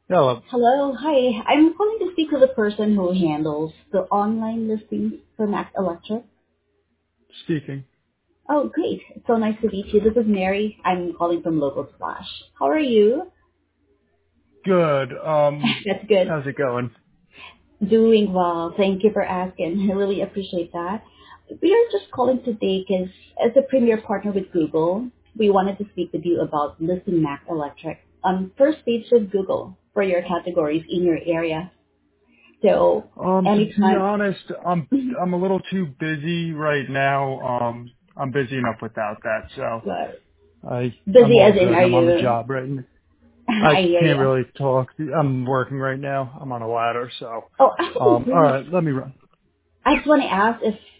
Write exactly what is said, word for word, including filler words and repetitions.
Hello. Hello, hi. I'm calling to speak with the person who handles the online listings for Max Electric. Speaking. Oh, great. It's so nice to meet you. This is Mary. I'm calling from Local Splash. How are you? Good. Um, That's good. how's it going? Doing well. Thank you for asking. I really appreciate that. We are just calling today because as a premier partner with Google, we wanted to speak with you about listing Max Electric on first page of Google for your categories in your area. So Um, to be anytime. honest, I'm I'm a little too busy right now. Um, I'm busy enough without that, so But I I'm busy all as in, good. are I'm on the you? job right now. I I hear can't you. really talk. I'm working right now. I'm on a ladder, so Oh, actually, um, all please. right. Let me run. I just want to ask if